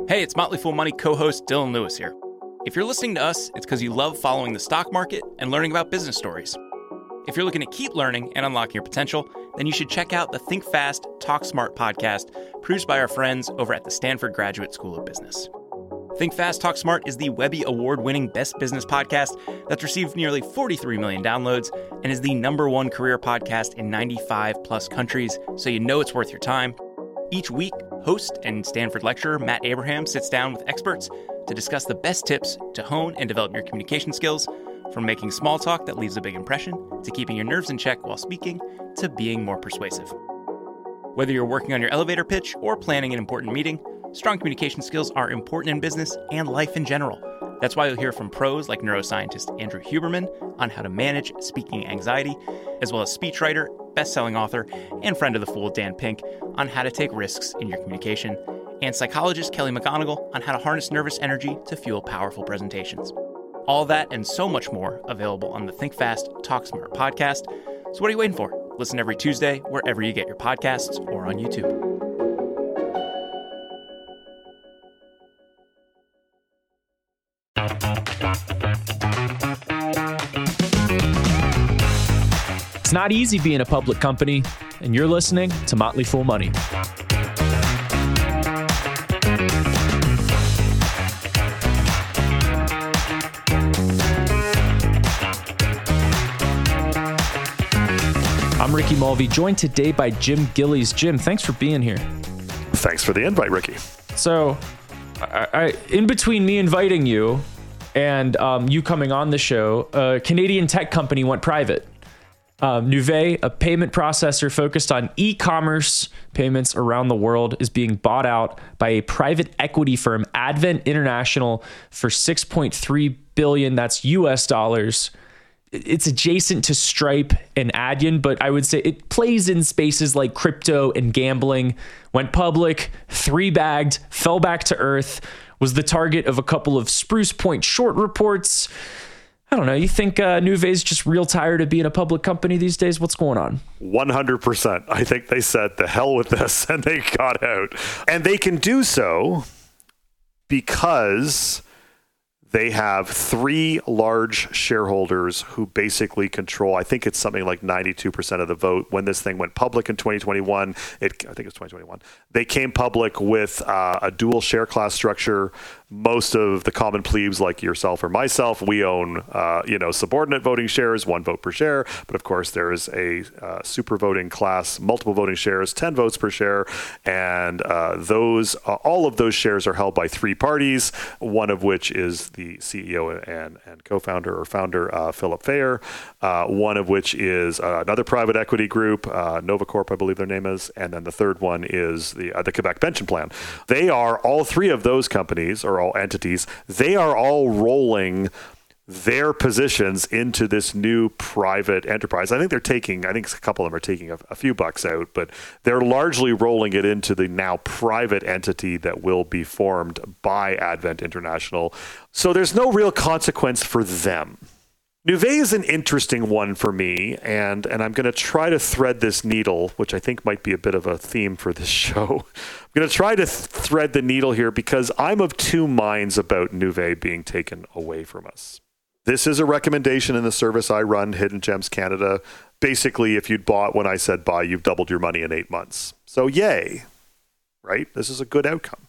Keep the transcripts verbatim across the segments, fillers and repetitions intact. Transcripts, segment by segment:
Hey, it's Motley Fool Money co-host Dylan Lewis here. If you're listening to us, it's because you love following the stock market and learning about business stories. If you're looking to keep learning and unlocking your potential, then you should check out the Think Fast, Talk Smart podcast produced by our friends over at the Stanford Graduate School of Business. Think Fast, Talk Smart is the Webby Award-winning best business podcast that's received nearly forty-three million downloads and is the number one career podcast in ninety-five plus countries, so you know it's worth your time. Each week, host and Stanford lecturer Matt Abraham sits down with experts to discuss the best tips to hone and develop your communication skills, from making small talk that leaves a big impression, to keeping your nerves in check while speaking, to being more persuasive. Whether you're working on your elevator pitch or planning an important meeting, strong communication skills are important in business and life in general. That's why you'll hear from pros like neuroscientist Andrew Huberman on how to manage speaking anxiety, as well as speechwriter, best-selling author, and friend of the Fool Dan Pink on how to take risks in your communication, and psychologist Kelly McGonigal on how to harness nervous energy to fuel powerful presentations. All that and so much more available on the Think Fast, Talk Smart podcast. So what are you waiting for? Listen every Tuesday wherever you get your podcasts or on YouTube. It's not easy being a public company, and you're listening to Motley Fool Money. I'm Ricky Mulvey, joined today by Jim Gillies. Jim, thanks for being here. Thanks for the invite, Ricky. So, I, I, in between me inviting you and um, you coming on the show, a Canadian tech company went private. Um, Nuvei, a payment processor focused on e-commerce payments around the world, is being bought out by a private equity firm, Advent International, for six point three billion dollars. That's U S dollars. It's adjacent to Stripe and Adyen, but I would say it plays in spaces like crypto and gambling. Went public, three-bagged, fell back to earth, was the target of a couple of Spruce Point short reports. I don't know. You think uh, Nuvei's just real tired of being a public company these days? What's going on? one hundred percent. I think they said, the hell with this, and they got out. And they can do so because they have three large shareholders who basically control, I think it's something like ninety-two percent of the vote. When this thing went public in twenty twenty-one, it, I think it was twenty twenty-one, they came public with uh, a dual share class structure. Most of the common plebes like yourself or myself, we own, uh, you know, subordinate voting shares, one vote per share. But of course, there is a uh, super voting class, multiple voting shares, ten votes per share. And uh, those, uh, all of those shares are held by three parties, one of which is the C E O and, and co-founder or founder, uh, Philip Fayer, uh, one of which is uh, another private equity group, uh, Novacorp, I believe their name is. And then the third one is the, uh, the Quebec Pension Plan. They are, all three of those companies, or all entities, they are all rolling their positions into this new private enterprise. I think they're taking, I think a couple of them are taking a, a few bucks out, but they're largely rolling it into the now private entity that will be formed by Advent International. So there's no real consequence for them. Nuvei is an interesting one for me, and, and I'm going to try to thread this needle, which I think might be a bit of a theme for this show. I'm going to try to th- thread the needle here because I'm of two minds about Nuvei being taken away from us. This is a recommendation in the service I run, Hidden Gems Canada. Basically, if you'd bought when I said buy, you've doubled your money in eight months. So yay, right? This is a good outcome.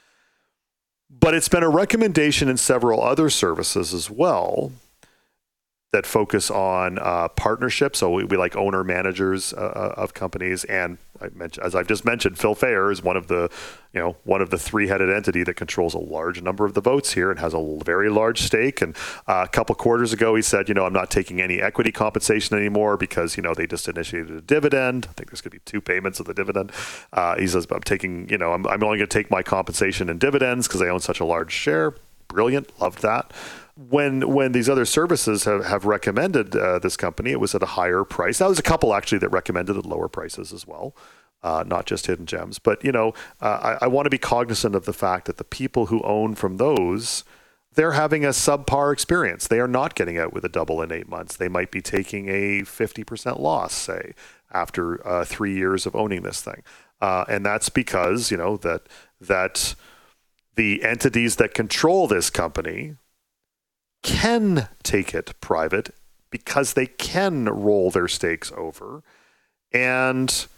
But it's been a recommendation in several other services as well that focus on uh, partnerships. So we, we like owner managers uh, of companies, and I mentioned, as I've just mentioned, Phil Fayer is one of the, you know, one of the three-headed entity that controls a large number of the votes here and has a very large stake. And uh, a couple quarters ago, he said, you know, I'm not taking any equity compensation anymore because, you know, they just initiated a dividend. I think there's going to be two payments of the dividend. Uh, he says, I'm taking, you know, I'm, I'm only going to take my compensation in dividends because I own such a large share. Brilliant. Loved that. When when these other services have, have recommended uh, this company, it was at a higher price. Now, there's a couple actually that recommended at lower prices as well, uh, not just Hidden Gems. But, you know, uh, I, I want to be cognizant of the fact that the people who own from those, they're having a subpar experience. They are not getting out with a double in eight months. They might be taking a fifty percent loss, say, after uh, three years of owning this thing. Uh, and that's because, you know, that that... the entities that control this company can take it private because they can roll their stakes over, and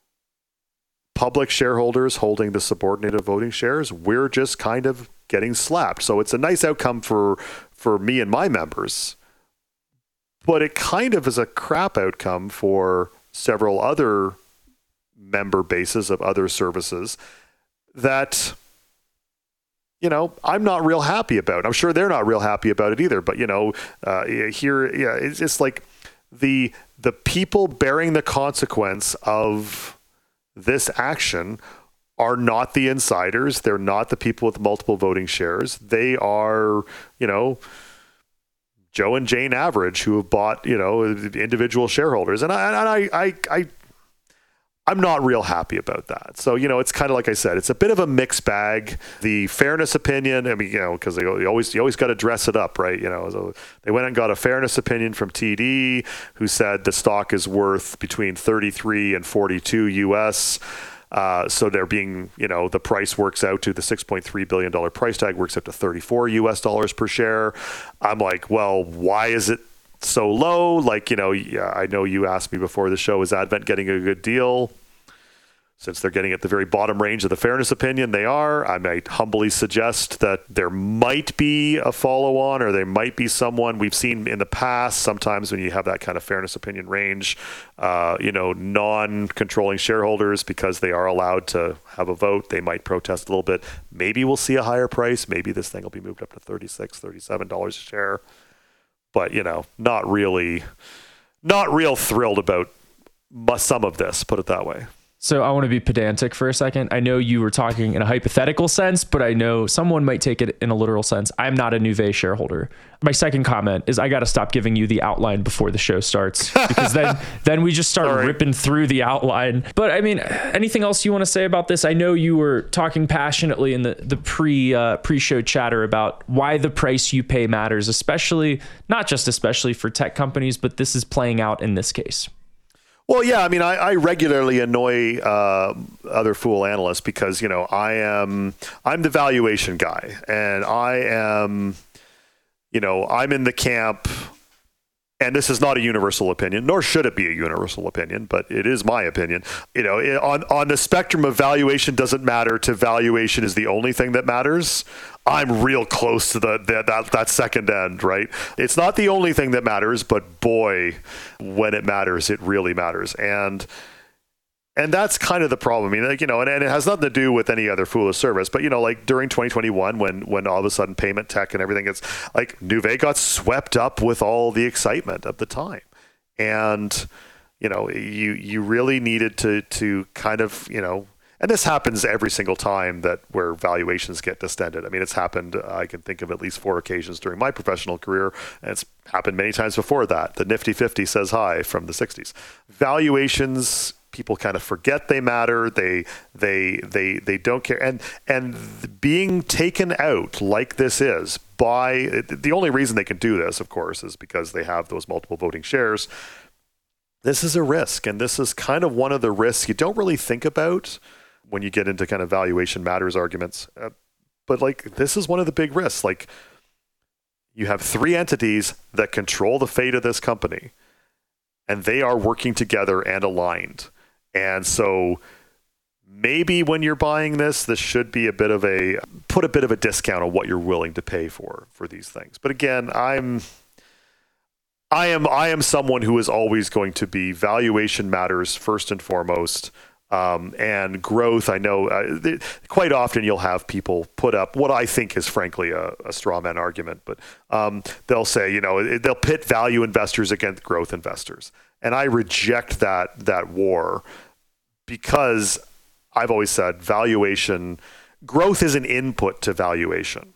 public shareholders holding the subordinated voting shares, we're just kind of getting slapped. So it's a nice outcome for for me and my members, but it kind of is a crap outcome for several other member bases of other services that, you know, I'm not real happy about. I'm sure they're not real happy about it either. But, you know, uh, here, yeah, it's just like the the people bearing the consequence of this action are not the insiders. They're not the people with multiple voting shares. They are, you know, Joe and Jane Average, who have bought, you know, individual shareholders. And I, and I, I, I I'm not real happy about that. So, you know, it's kind of like I said, it's a bit of a mixed bag. The fairness opinion, I mean, you know, because you always you always got to dress it up, right? You know, so they went and got a fairness opinion from T D, who said the stock is worth between thirty-three and forty-two U S. Uh, so they're being, you know, the price works out to the six point three billion dollars price tag works out to thirty-four U S dollars per share. I'm like, well, why is it so low? Like, you know, yeah, I know you asked me before the show, is Advent getting a good deal? Since they're getting at the very bottom range of the fairness opinion, they are. I might humbly suggest that there might be a follow-on, or there might be someone we've seen in the past. Sometimes when you have that kind of fairness opinion range, uh, you know, non-controlling shareholders, because they are allowed to have a vote, they might protest a little bit. Maybe we'll see a higher price. Maybe this thing will be moved up to thirty-six, thirty-seven dollars a share. But, you know, not really, not real thrilled about some of this, put it that way. So I want to be pedantic for a second. I know you were talking in a hypothetical sense, but I know someone might take it in a literal sense. I'm not a Nuvei shareholder. My second comment is I got to stop giving you the outline before the show starts, because then then we just start Sorry. ripping through the outline. But I mean, anything else you want to say about this? I know you were talking passionately in the, the pre, uh, pre-show chatter about why the price you pay matters, especially, not just especially for tech companies, but this is playing out in this case. Well, yeah, I mean, I, I regularly annoy uh, other fool analysts because, you know, I am, I'm the valuation guy, and I am, you know, I'm in the camp, and this is not a universal opinion, nor should it be a universal opinion, but it is my opinion. You know, on, on the spectrum of valuation doesn't matter to valuation is the only thing that matters, I'm real close to the, the that that second end, right? It's not the only thing that matters, but boy, when it matters, it really matters. And and that's kind of the problem. I mean, like, you know, and, and it has nothing to do with any other foolish service, but, you know, like during twenty twenty-one, when when all of a sudden payment tech and everything gets, like, Nuvei got swept up with all the excitement of the time. And, you know, you you really needed to to kind of, you know, and this happens every single time that where valuations get distended. I mean, it's happened, uh, I can think of at least four occasions during my professional career, and it's happened many times before that. The Nifty fifty says hi from the sixties. Valuations, people kind of forget they matter. They they they they don't care. And and being taken out like this is by, the only reason they can do this, of course, is because they have those multiple voting shares. This is a risk, and this is kind of one of the risks you don't really think about when you get into kind of valuation matters arguments. Uh, but like, this is one of the big risks. Like, you have three entities that control the fate of this company, and they are working together and aligned. And so maybe when you're buying this, this should be a bit of a, put a bit of a discount on what you're willing to pay for, for these things. But again, I'm, I am, I am someone who is always going to be valuation matters first and foremost. Um, and growth, I know uh, th- quite often you'll have people put up what I think is frankly a, a straw man argument, but um, they'll say, you know, they'll pit value investors against growth investors. And I reject that that war, because I've always said valuation, growth is an input to valuation.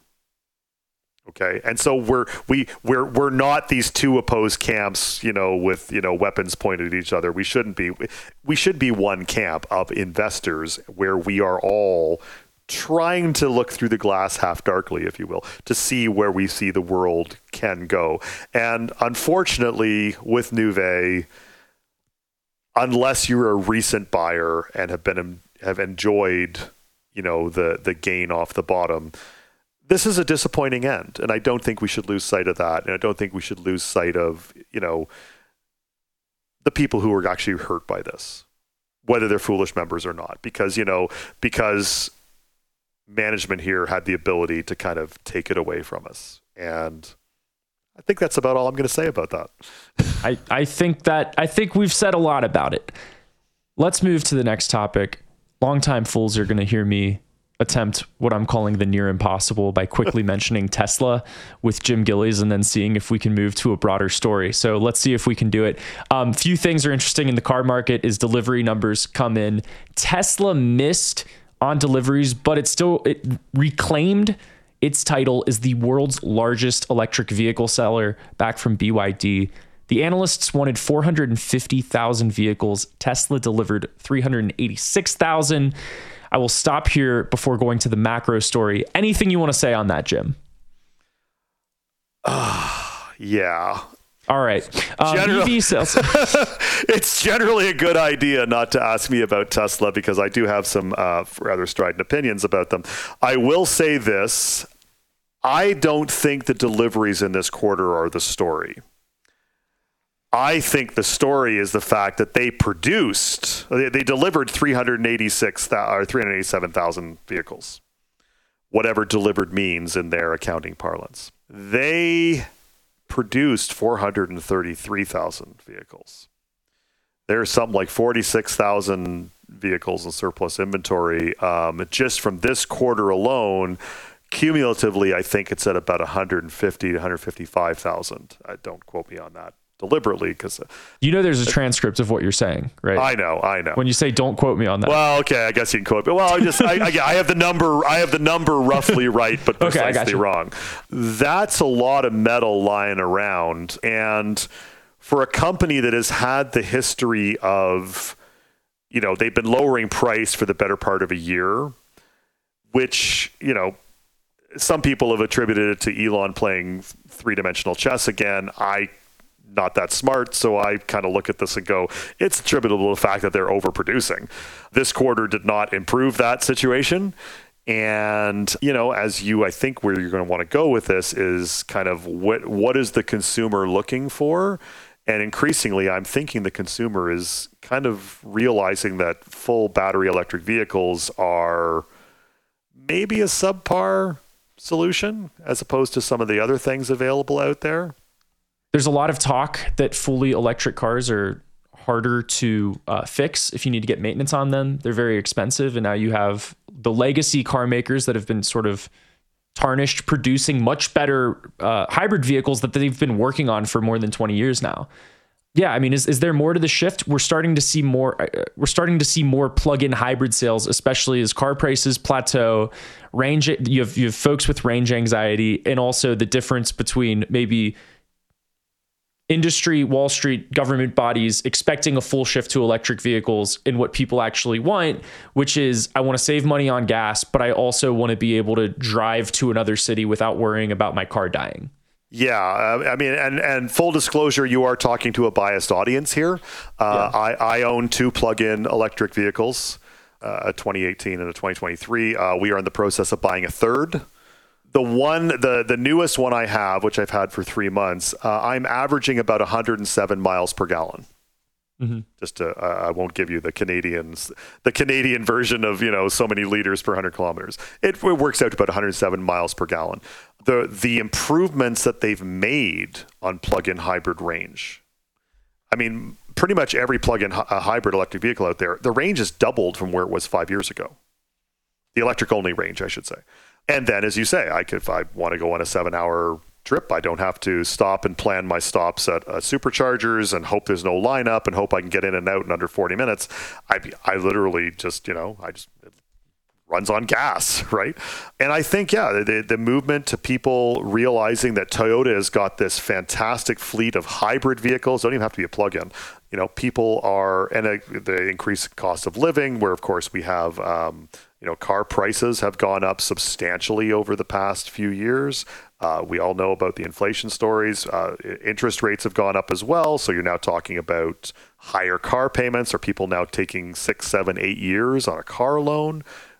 Okay, and so we're we we're we're not these two opposed camps, you know, with, you know, weapons pointed at each other. We shouldn't be. We should be one camp of investors where we are all trying to look through the glass half darkly, if you will, to see where we see the world can go. And unfortunately, with Nuvei, unless you're a recent buyer and have been have enjoyed, you know, the the gain off the bottom. This is a disappointing end, and I don't think we should lose sight of that. And I don't think we should lose sight of, you know, the people who are actually hurt by this, whether they're foolish members or not, because, you know, because management here had the ability to kind of take it away from us. And I think that's about all I'm going to say about that. I, I think that, I think we've said a lot about it. Let's move to the next topic. Longtime fools are going to hear me attempt what I'm calling the near impossible by quickly mentioning Tesla with Jim Gillies and then seeing if we can move to a broader story. So let's see if we can do it. Um, few things are interesting in the car market is delivery numbers come in. Tesla missed on deliveries, but it still it reclaimed its title as the world's largest electric vehicle seller back from B Y D. The analysts wanted four hundred fifty thousand vehicles. Tesla delivered three hundred eighty-six thousand. I will stop here before going to the macro story. Anything you want to say on that, Jim? Uh, yeah. All right. Um, General- E V sales. It's generally a good idea not to ask me about Tesla because I do have some uh, rather strident opinions about them. I will say this. I don't think the deliveries in this quarter are the story. I think the story is the fact that they produced, they, they delivered three hundred eighty-six or three hundred eighty-seven thousand vehicles, whatever delivered means in their accounting parlance. They produced four hundred thirty-three thousand vehicles. There's something like forty-six thousand vehicles in surplus inventory. Um, just from this quarter alone, cumulatively, I think it's at about one hundred fifty to one hundred fifty-five thousand. Uh, don't quote me on that deliberately, because uh, you know there's a transcript of what you're saying, right? I know, I know. When you say "don't quote me on that," well, okay, I guess you can quote me. Well, I just I, I, I have the number, I have the number roughly right, but okay, precisely wrong. That's a lot of metal lying around, and for a company that has had the history of, you know, they've been lowering price for the better part of a year, which, you know, some people have attributed it to Elon playing three-dimensional chess again. I not that smart, so I kind of look at this and go, it's attributable to the fact that they're overproducing. This quarter did not improve that situation. And, you know, as you, I think where you're going to want to go with this is kind of what what is the consumer looking for? And increasingly, I'm thinking the consumer is kind of realizing that full battery electric vehicles are maybe a subpar solution as opposed to some of the other things available out there. There's a lot of talk that fully electric cars are harder to uh, fix if you need to get maintenance on them. They're very expensive. And now you have the legacy car makers that have been sort of tarnished, producing much better uh, hybrid vehicles that they've been working on for more than twenty years now. Yeah, I mean, is, is there more to the shift? We're starting to see more. Uh, we're starting to see more plug-in hybrid sales, especially as car prices plateau. Range, you have you have folks with range anxiety, and also the difference between maybe industry, Wall Street, government bodies expecting a full shift to electric vehicles and what people actually want, which is I want to save money on gas, but I also want to be able to drive to another city without worrying about my car dying. Yeah, uh, I mean, and, and full disclosure, you are talking to a biased audience here. Uh, yeah. I, I own two plug-in electric vehicles, uh, a twenty eighteen and a twenty twenty-three. Uh, we are in the process of buying a third. The one, the, the newest one I have, which I've had for three months, uh, I'm averaging about one hundred seven miles per gallon. Mm-hmm. Just to, uh, I won't give you the Canadians, the Canadian version of, you know, so many liters per one hundred kilometers. It, it works out to about one hundred seven miles per gallon. The the improvements that they've made on plug-in hybrid range. I mean, pretty much every plug-in hi- hybrid electric vehicle out there, the range has doubled from where it was five years ago. The electric-only range, I should say. And then, as you say, I could, if I want to go on a seven-hour trip, I don't have to stop and plan my stops at uh, superchargers and hope there's no lineup and hope I can get in and out in under forty minutes. I I literally just, you know, I just it runs on gas, right? And I think, yeah, the, the movement to people realizing that Toyota has got this fantastic fleet of hybrid vehicles, don't even have to be a plug-in. You know, people are, and a, the increased cost of living, where of course we have, um, you know, car prices have gone up substantially over the past few years. Uh, we all know about the inflation stories. Uh, interest rates have gone up as well. So you're now talking about higher car payments. Are people now taking six, seven, eight years on a car loan?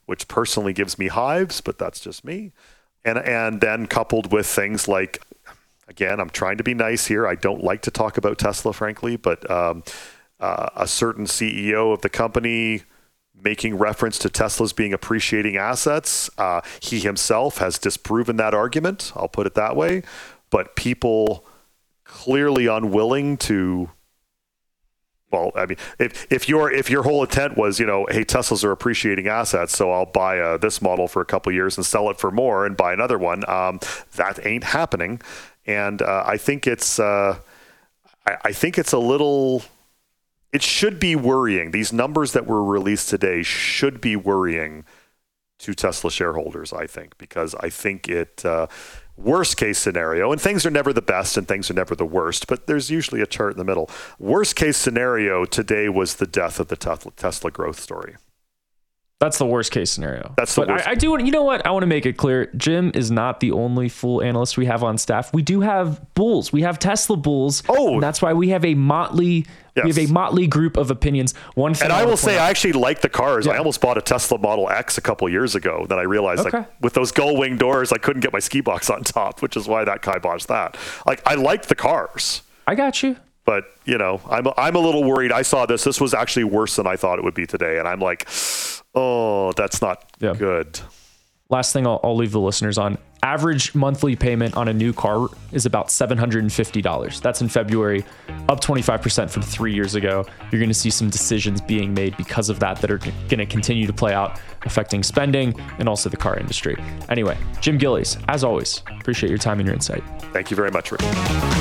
which personally gives me hives, but that's just me. And and then coupled with things like, again, I'm trying to be nice here. I don't like to talk about Tesla, frankly, but um, uh, a certain C E O of the company making reference to Tesla's being appreciating assets. Uh, he himself has disproven that argument. I'll put it that way. But people clearly unwilling to, well, I mean, if if your if your whole intent was, you know, hey, Teslas are appreciating assets, so I'll buy uh, this model for a couple of years and sell it for more and buy another one, um, that ain't happening. And uh, I think it's uh, I, I think it's a little. It should be worrying. These numbers that were released today should be worrying to Tesla shareholders, I think, because I think it, uh, worst case scenario, and things are never the best and things are never the worst, but there's usually a chart in the middle. Worst case scenario today was the death of the Tesla growth story. That's the worst case scenario. That's the but worst. I, I do want, you know what? I want to make it clear. Jim is not the only fool analyst we have on staff. We do have bulls. We have Tesla bulls. Oh, and that's why we have a motley, yes. we have a motley group of opinions. One thing and I, I will say, out, I actually like the cars. Yeah. I almost bought a Tesla Model X a couple of years ago. Then I realized, okay. like, with those gull wing doors, I couldn't get my ski box on top, which is why that kiboshed that. Like, I liked the cars. I got you. But, you know, I'm I'm a little worried. I saw this. This was actually worse than I thought it would be today. And I'm like, oh, that's not yeah. good. Last thing I'll, I'll leave the listeners on. Average monthly payment on a new car is about seven hundred fifty dollars. That's in February, up twenty-five percent from three years ago. You're going to see some decisions being made because of that that are going to continue to play out, affecting spending and also the car industry. Anyway, Jim Gillies, as always, appreciate your time and your insight. Thank you very much, Rick.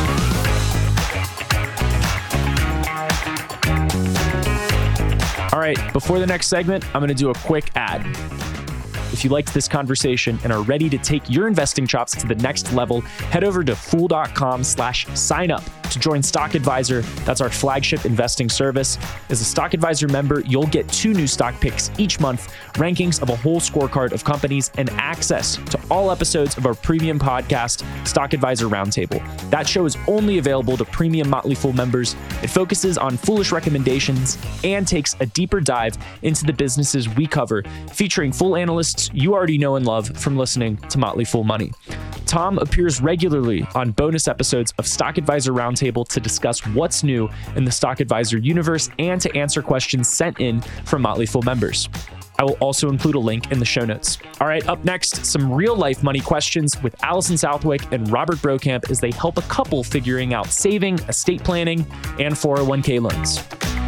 All right, before the next segment, I'm going to do a quick ad. If you liked this conversation and are ready to take your investing chops to the next level, head over to fool.com slash sign up to join Stock Advisor. That's our flagship investing service. As a Stock Advisor member, you'll get two new stock picks each month, rankings of a whole scorecard of companies, and access to all episodes of our premium podcast, Stock Advisor Roundtable. That show is only available to premium Motley Fool members. It focuses on foolish recommendations and takes a deeper dive into the businesses we cover, featuring full analysts you already know and love from listening to Motley Fool Money. Tom appears regularly on bonus episodes of Stock Advisor Roundtable to discuss what's new in the Stock Advisor universe and to answer questions sent in from Motley Fool members. I will also include a link in the show notes. All right, up next, some real-life money questions with Allison Southwick and Robert Brokamp as they help a couple figuring out saving, estate planning, and four oh one k loans.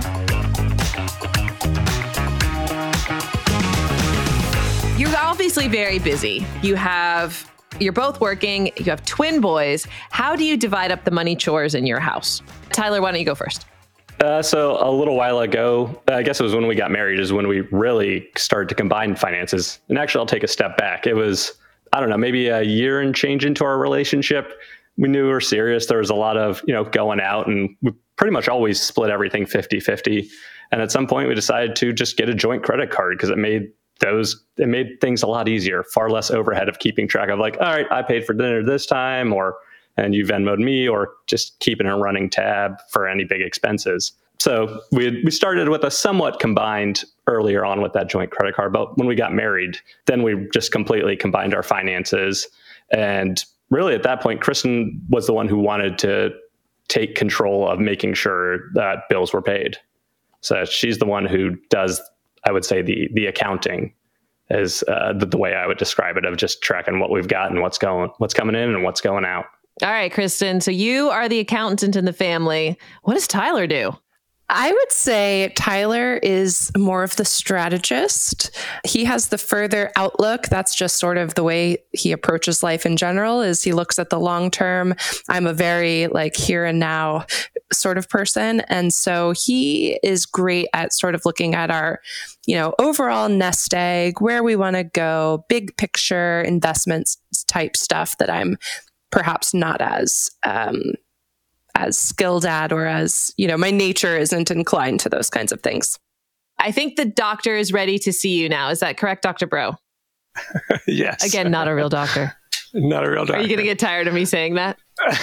You're obviously very busy. You have, you're both working, you have twin boys. How do you divide up the money chores in your house? Tyler, why don't you go first? Uh, so a little while ago, I guess it was when we got married, is when we really started to combine finances. And actually, I'll take a step back. It was, I don't know, maybe a year and change into our relationship. We knew we were serious. There was a lot of, you know, going out, and we pretty much always split everything fifty-fifty. And at some point, we decided to just get a joint credit card because it made those, it made things a lot easier, far less overhead of keeping track of, like, all right, I paid for dinner this time, or and you Venmo'd me, or just keeping a running tab for any big expenses. So we had, we started with a somewhat combined earlier on with that joint credit card, but when we got married, then we just completely combined our finances. And really at that point, Kristen was the one who wanted to take control of making sure that bills were paid. So she's the one who does, I would say, the the accounting is uh, the, the way I would describe it, of just tracking what we've got and what's going, what's coming in and what's going out. All right, Kristen. So you are the accountant in the family. What does Tyler do? I would say Tyler is more of the strategist. He has the further outlook. That's just sort of the way he approaches life in general, is he looks at the long term. I'm a very like here and now sort of person. And so he is great at sort of looking at our, you know, overall nest egg, where we want to go, big picture investments type stuff that I'm perhaps not as, um, as skilled at, or as, you know, my nature isn't inclined to those kinds of things. I think the doctor is ready to see you now. Is that correct, Doctor Bro? Yes. Again, not a real doctor. Not a real doctor. Are you going to get tired of me saying that?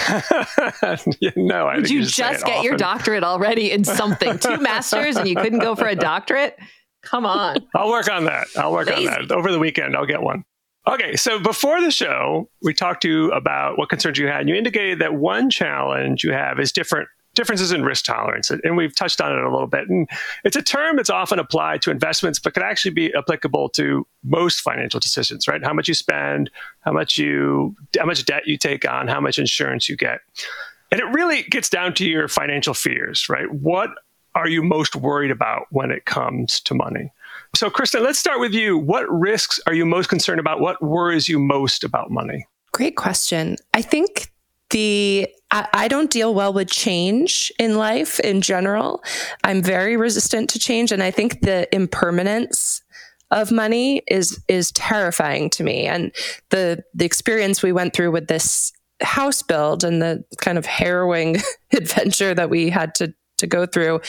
yeah, no, I Did you just get often. your doctorate already in something? Two masters and you couldn't go for a doctorate? Come on. I'll work on that. I'll work Lazy. on that. Over the weekend, I'll get one. Okay, so before the show, we talked to you about what concerns you had, and you indicated that one challenge you have is different differences in risk tolerance, and we've touched on it a little bit. And it's a term that's often applied to investments, but can actually be applicable to most financial decisions, right? How much you spend, how much you, how much debt you take on, how much insurance you get. And it really gets down to your financial fears, right? What are you most worried about when it comes to money? So, Kristen, let's start with you. What risks are you most concerned about? What worries you most about money? Great question. I think the I, I don't deal well with change in life in general. I'm very resistant to change, and I think the impermanence of money is is terrifying to me. And the the experience we went through with this house build and the kind of harrowing adventure that we had to to go through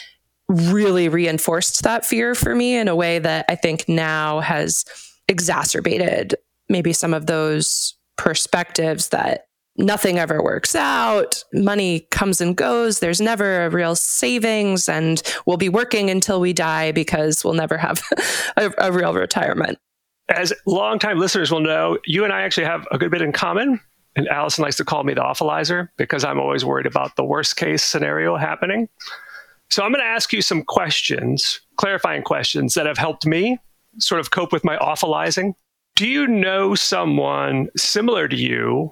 really reinforced that fear for me in a way that I think now has exacerbated maybe some of those perspectives that nothing ever works out. Money comes and goes. There's never a real savings, and we'll be working until we die because we'll never have a, a real retirement. As longtime listeners will know, you and I actually have a good bit in common. And Allison likes to call me the awfulizer because I'm always worried about the worst case scenario happening. So I'm going to ask you some questions, clarifying questions that have helped me sort of cope with my awfulizing. Do you know someone similar to you,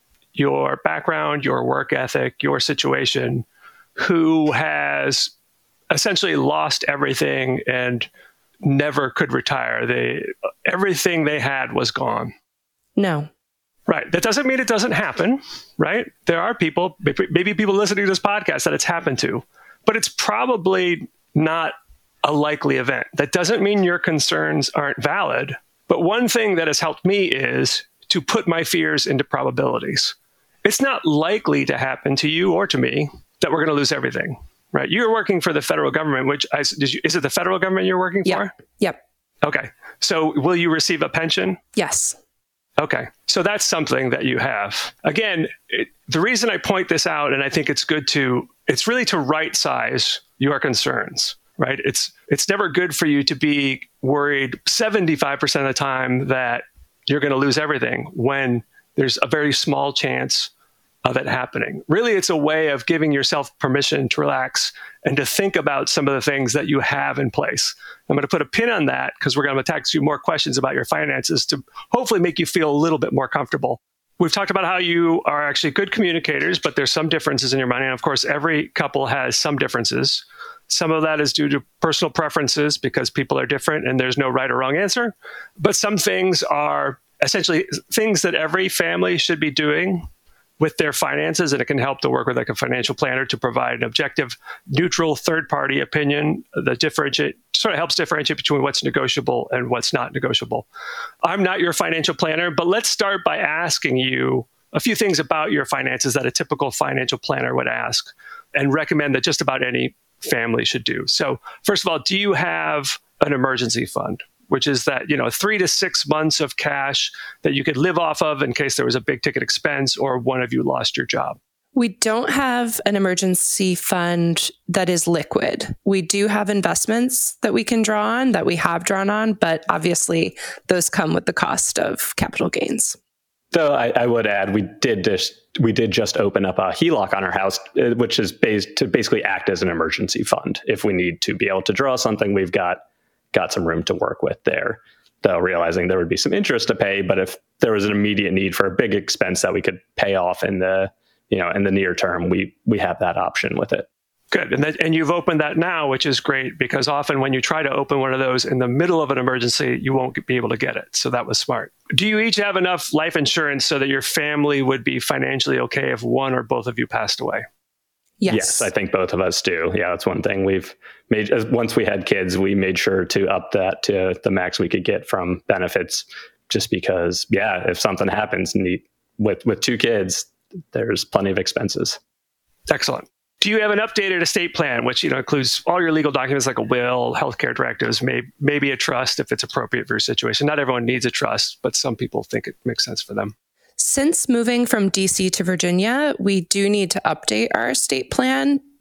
your background, your work ethic, your situation, who has essentially lost everything and never could retire? They, everything they had was gone. No. Right. That doesn't mean it doesn't happen, right? There are people, maybe people listening to this podcast that it's happened to, but it's probably not a likely event. That doesn't mean your concerns aren't valid. But one thing that has helped me is to put my fears into probabilities. It's not likely to happen to you or to me that we're going to lose everything, right? You're working for the federal government, which I, did you, is it the federal government you're working Yep. for? Yep. Okay. So will you receive a pension? Yes. Okay. So that's something that you have. Again, it, the reason I point this out, and I think it's good to, it's really to right size your concerns, right? It's, it's never good for you to be worried seventy-five percent of the time that you're going to lose everything when there's a very small chance of it happening. Really, it's a way of giving yourself permission to relax and to think about some of the things that you have in place. I'm going to put a pin on that because we're going to ask you more questions about your finances to hopefully make you feel a little bit more comfortable. We've talked about how you are actually good communicators, but there's some differences in your money. And of course, every couple has some differences. Some of that is due to personal preferences because people are different and there's no right or wrong answer. But some things are essentially things that every family should be doing with their finances, and it can help to work with like a financial planner to provide an objective, neutral, third-party opinion that differentiate sort of helps differentiate between what's negotiable and what's not negotiable. I'm not your financial planner, but let's start by asking you a few things about your finances that a typical financial planner would ask and recommend that just about any family should do. So, first of all, do you have an emergency fund? Which is that, you know, three to six months of cash that you could live off of in case there was a big ticket expense or one of you lost your job. We don't have an emergency fund that is liquid. We do have investments that we can draw on, that we have drawn on, but obviously those come with the cost of capital gains. Though I, I would add, we did just we did just open up a H E L O C on our house, which is based to basically act as an emergency fund. If we need to be able to draw something, we've got got some room to work with there, though realizing there would be some interest to pay. But if there was an immediate need for a big expense that we could pay off in the, you know, in the near term, we we have that option with it. Good. And that, and you've opened that now, which is great, because often when you try to open one of those in the middle of an emergency, you won't be able to get it. So that was smart. Do you each have enough life insurance so that your family would be financially okay if one or both of you passed away? Yes. Yes, I think both of us do. Yeah, that's one thing we've made. Once we had kids, we made sure to up that to the max we could get from benefits, just because, yeah, if something happens with, with two kids, there's plenty of expenses. Excellent. Do you have an updated estate plan, which, you know, includes all your legal documents like a will, healthcare directives, may, maybe a trust if it's appropriate for your situation? Not everyone needs a trust, but some people think it makes sense for them. Since moving from D C to Virginia, we do need to update our estate plan,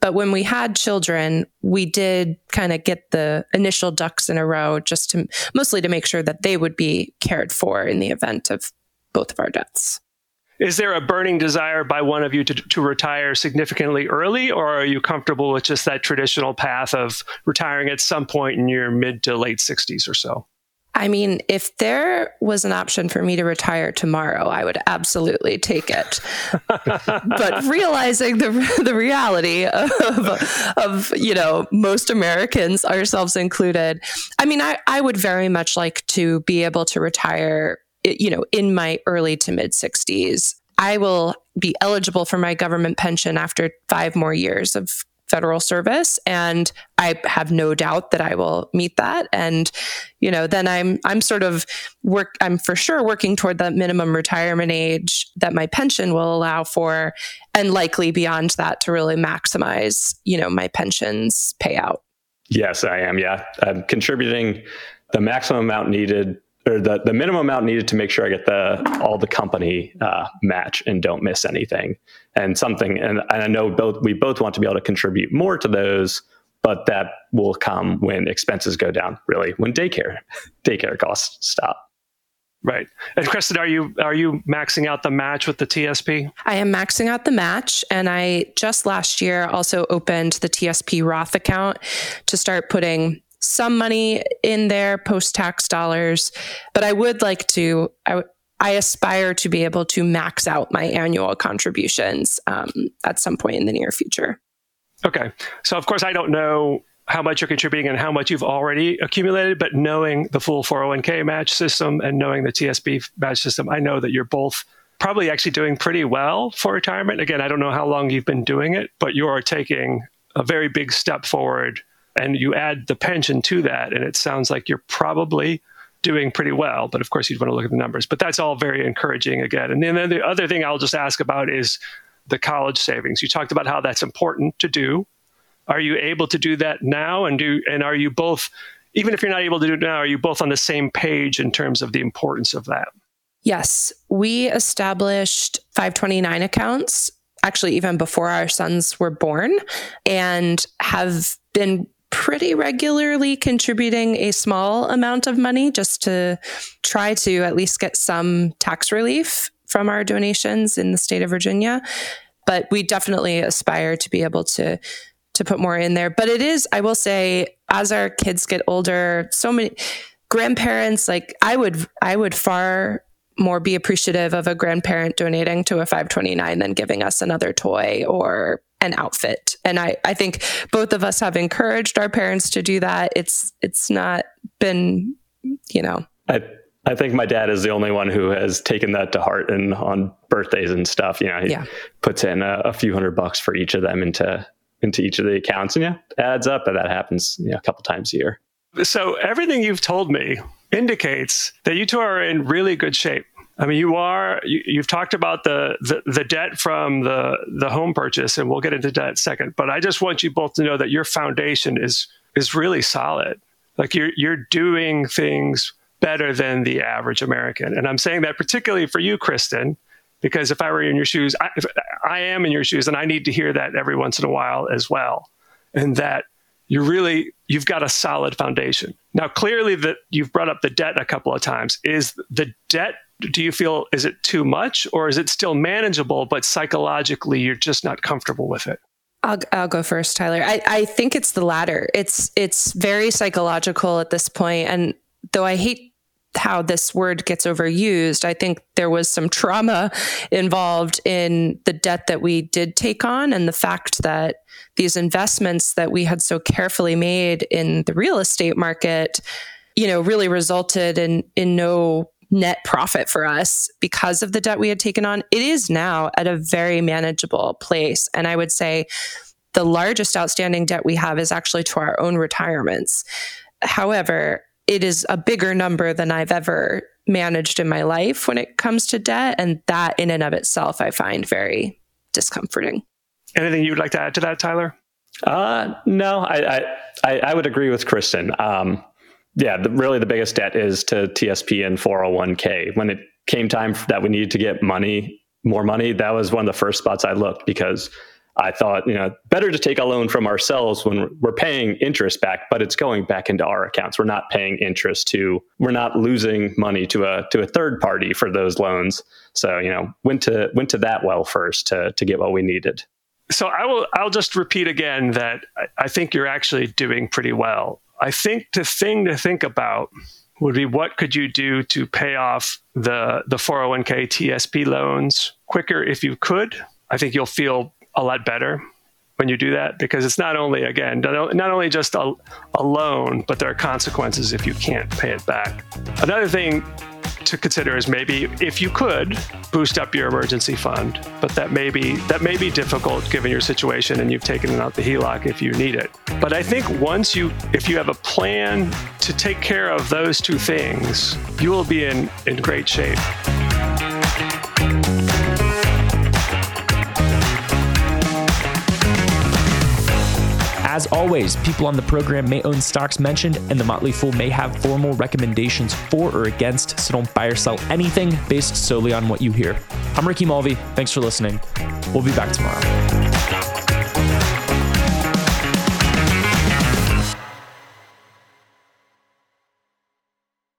But when we had children, we did kind of get the initial ducks in a row, just to mostly to make sure that they would be cared for in the event of both of our deaths. Is there a burning desire by one of you to, to retire significantly early, or are you comfortable with just that traditional path of retiring at some point in your mid to late sixties or so? I mean, if there was an option for me to retire tomorrow, I would absolutely take it. But realizing the the reality of, of, you know, most Americans, ourselves included, I mean, I, I would very much like to be able to retire, you know, in my early to mid sixties. I will be eligible for my government pension after five more years of federal service, and I have no doubt that I will meet that. And, you know, then I'm I'm sort of work I'm for sure working toward that minimum retirement age that my pension will allow for, and likely beyond that to really maximize, you know, my pension's payout. Yes, I am. Yeah, I'm contributing the maximum amount needed, or the, the minimum amount needed to make sure I get the all the company uh, match and don't miss anything. And something, and, and I know both we both want to be able to contribute more to those, but that will come when expenses go down. Really, when daycare daycare costs stop. Right. And Kristen, are you are you maxing out the match with the T S P? I am maxing out the match, and I just last year also opened the T S P Roth account to start putting some money in there, post-tax dollars. But I would like to, I, I aspire to be able to max out my annual contributions um, at some point in the near future. Okay. So of course, I don't know how much you're contributing and how much you've already accumulated, but knowing the full four oh one k match system and knowing the T S P match system, I know that you're both probably actually doing pretty well for retirement. Again, I don't know how long you've been doing it, but you are taking a very big step forward. And you add the pension to that, and it sounds like you're probably doing pretty well. But of course, you'd want to look at the numbers. But that's all very encouraging again. And then the other thing I'll just ask about is the college savings. You talked about how that's important to do. Are you able to do that now? And do and are you both, even if you're not able to do it now, are you both on the same page in terms of the importance of that? Yes, we established five twenty-nine accounts, actually even before our sons were born, and have been pretty regularly contributing a small amount of money just to try to at least get some tax relief from our donations in the state of Virginia. But we definitely aspire to be able to to put more in there. But it is, I will say, as our kids get older, so many grandparents, like I would, I would far more be appreciative of a grandparent donating to a five twenty-nine than giving us another toy or an outfit. And I, I think both of us have encouraged our parents to do that. It's it's not been, you know. I I think my dad is the only one who has taken that to heart, and on birthdays and stuff, you know, he yeah. puts in a, a few hundred bucks for each of them into into each of the accounts, and yeah, it adds up, and that happens, you know, a couple times a year. So everything you've told me indicates that you two are in really good shape. I mean, you are, you, you've talked about the, the the debt from the, the home purchase, and we'll get into that in a second. But I just want you both to know that your foundation is is really solid. Like you're you're doing things better than the average American. And I'm saying that particularly for you, Kristen, because if I were in your shoes, I, if I am in your shoes, and I need to hear that every once in a while as well. And that you really, you've got a solid foundation. Now, clearly that you've brought up the debt a couple of times. Is the debt, do you feel, is it too much, or is it still manageable, but psychologically you're just not comfortable with it? I'll, I'll go first, Tyler. I, I think it's the latter. It's, it's very psychological at this point. And though I hate how this word gets overused, I think there was some trauma involved in the debt that we did take on, and the fact that these investments that we had so carefully made in the real estate market, you know, really resulted in in no net profit for us because of the debt we had taken on. It is now at a very manageable place. And I would say the largest outstanding debt we have is actually to our own retirements. However, it is a bigger number than I've ever managed in my life when it comes to debt. And that in and of itself, I find very discomforting. Anything you'd like to add to that, Tyler? Uh, no, I, I, I would agree with Kristen. Um, yeah, the, really the biggest debt is to T S P and four oh one k. When it came time that we needed to get money, more money, that was one of the first spots I looked, because I thought, you know, better to take a loan from ourselves when we're paying interest back, but it's going back into our accounts. We're not paying interest to, we're not losing money to a to a third party for those loans. So, you know, went to went to that well first to to get what we needed. So I will I'll just repeat again that I think you're actually doing pretty well. I think the thing to think about would be, what could you do to pay off the the four oh one k T S P loans quicker if you could? I think you'll feel a lot better when you do that, because it's not only, again, not only just a, a loan, but there are consequences if you can't pay it back. Another thing to consider is maybe if you could boost up your emergency fund, but that may be, that may be difficult given your situation and you've taken out the H E L O C if you need it. But I think once you, if you have a plan to take care of those two things, you will be in, in great shape. As always, people on the program may own stocks mentioned, and the Motley Fool may have formal recommendations for or against, so don't buy or sell anything based solely on what you hear. I'm Ricky Mulvey. Thanks for listening. We'll be back tomorrow.